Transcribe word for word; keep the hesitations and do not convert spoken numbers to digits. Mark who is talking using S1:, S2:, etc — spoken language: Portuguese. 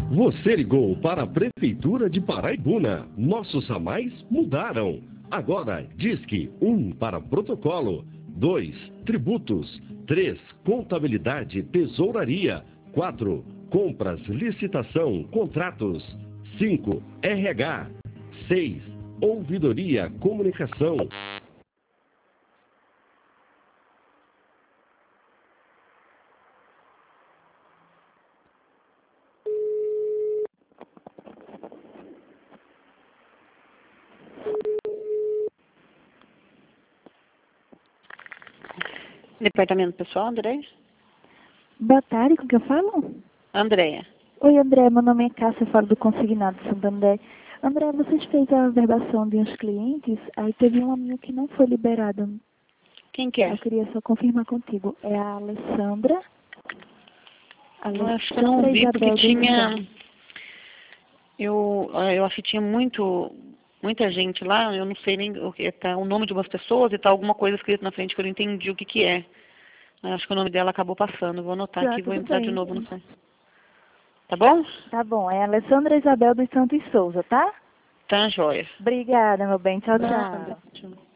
S1: Você ligou para a Prefeitura de Paraibuna. Nossos ramais mudaram. Agora, Disque um para protocolo, dois tributos, três contabilidade, tesouraria, quatro compras, licitação, contratos, cinco R H, seis ouvidoria, comunicação.
S2: Departamento pessoal, Andréia?
S3: Boa tarde, com que eu falo?
S2: Andréia.
S3: Oi, André, meu nome é Cássia, eu falo do Consignado Santander. André, vocês fez a verbação de uns clientes, aí teve uma minha que não foi liberada.
S2: Quem que é?
S3: Eu queria só confirmar contigo. É a Alessandra?
S2: Eu acho que eu não vi porque tinha... Eu, eu acho que tinha muito, muita gente lá, eu não sei nem o que tá, o nome de umas pessoas e tá alguma coisa escrita na frente que eu não entendi o que que é. Eu acho que o nome dela acabou passando. Vou anotar
S3: Ah,
S2: aqui e vou
S3: tudo
S2: entrar
S3: bem.
S2: de novo no site. Tá bom?
S3: Tá bom, é a Alessandra Isabel dos Santos Souza, tá?
S2: Tá, joia.
S3: Obrigada, meu bem. Tchau,
S2: Nada.
S3: tchau.
S2: Tchau.